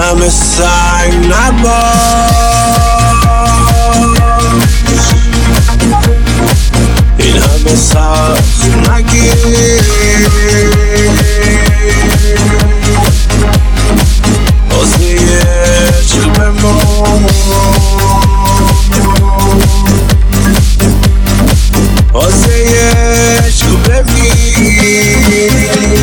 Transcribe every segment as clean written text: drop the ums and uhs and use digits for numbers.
همه سنگ نباش، این همه سخت نگیر، واسه یه چه بمون، واسه یه چه بمیر.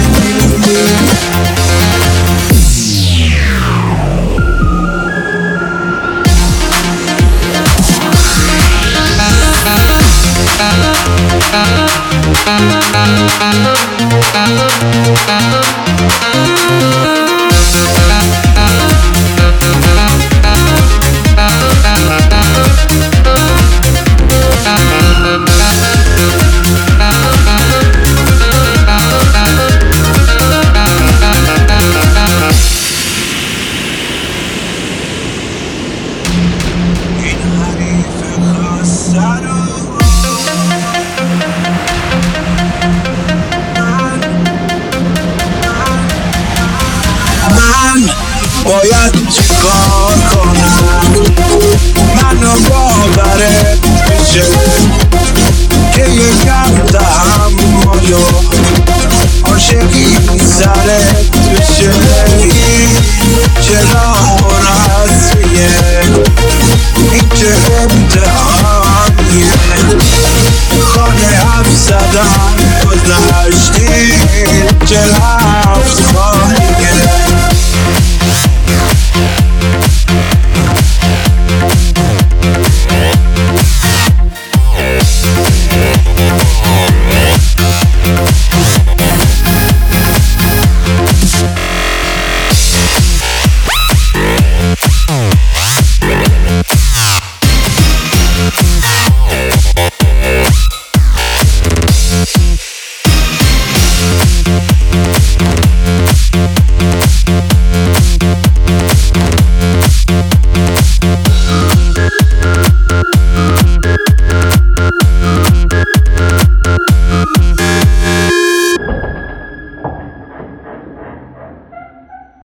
این حریف خسته رو من باید چیکار کنم؟ منو باورت بشه که یکم تحمل و عاشقی سرت بشه. چرا رسمیه این چه امتحانیه؟ خانه حرف زدم